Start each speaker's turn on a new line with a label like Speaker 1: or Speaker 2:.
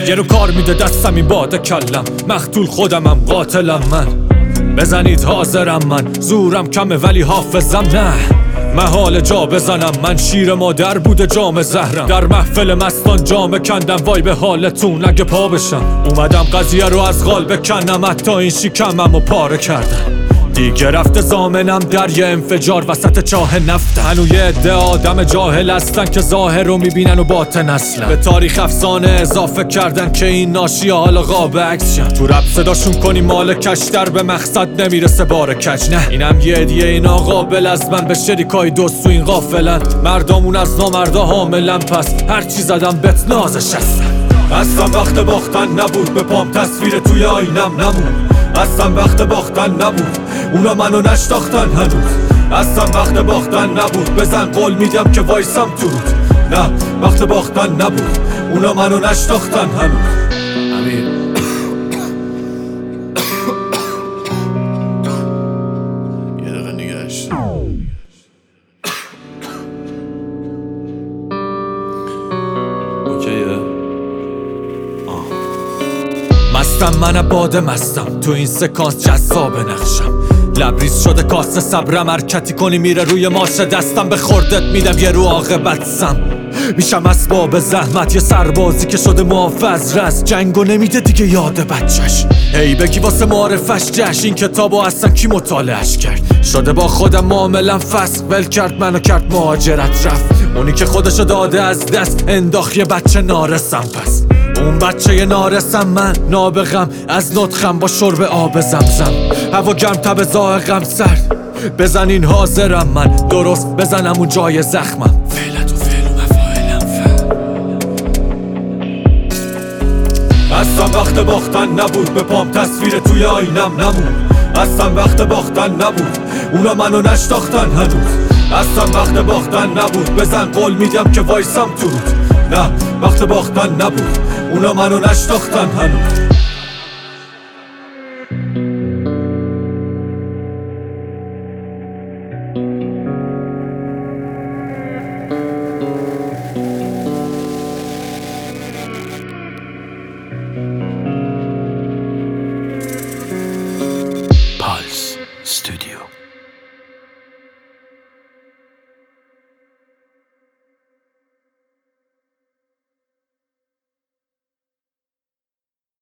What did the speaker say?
Speaker 1: یه رو کار میده دستم این باده کلم، مقتول خودمم قاتلم من. بزنید حاضرم من، زورم کمه ولی حافظم نه. محال جا بزنم من، شیر مادر بوده جام زهرم. در محفل مستان جام کندم، وای به حالتون اگه پا بشم. اومدم قضیه رو از غال بکنم، حتی این شکمم رو پاره کردم. دیگه رفته زامنم در یه انفجار وسط چاه نفت. هنو یه عده آدم جاهل هستن که ظاهر رو میبینن و باطن اصلا. به تاریخ افسانه اضافه کردن که این ناشی حالا قاب عکس شن. تو رپ صداشون کنی مال کشتر، به مقصد نمیرسه بار کج. نه اینم یه هدیه اینا قابل از من، به شریکای دوست تو این غافلن. مردامون از نامردا حاملن، پس هرچی زدم بهت نازش هستن. اصلا وقت باختن نبود، به پام تصویر توی آینم نمون. اصلا وقت باختن نبود، اونا منو نشتاختن هنوز. اصلا وقت باختن نبود، بزن قول میدم که وایسم تو رود. نه وقت باختن نبود، اونا منو نشتاختن هنوز. امیر
Speaker 2: یه دقیقه نگهش. اوکیه.
Speaker 1: مستم من باده مستم، تو این سکانس جذاب نقشم. لبریز شده کاسه صبرم، حرکتی کنی میره روی ماشه. دستم به خوردت میدم یه رو عاقبت سم. میشم اسباب زحمت، یه سربازی که شده محافظ رست. جنگو نمیده دیگه یاد بچش. هی بگی واسه معرفش جشن، این کتابو اصلا کی مطالعهش کرد؟ شده با خودم معاملم فسق، ول کرد منو کرد مهاجرت رفت. اونی که خودشو داده از دست، انداخت یه بچه نارسم. پس اون بچه یه نارسم من، نابغم از نطخم با شرب آب زمزم. هوا گرم تب زائقم سرد، بزنین حاضرم من. درست بزنم اون جای زخمم. فعلت و فعل و مفاعلم اصلا وقت باختن نبود، به پام تصویر توی آینم نمون. اصلا وقت باختن نبود، اونا منو نشتاختن هنوز. اصلا وقت باختن نبود، بزن قول میدم که وایسم تو رود. نه وقت باختن نبود، اونا منو نشتاختن هنوز.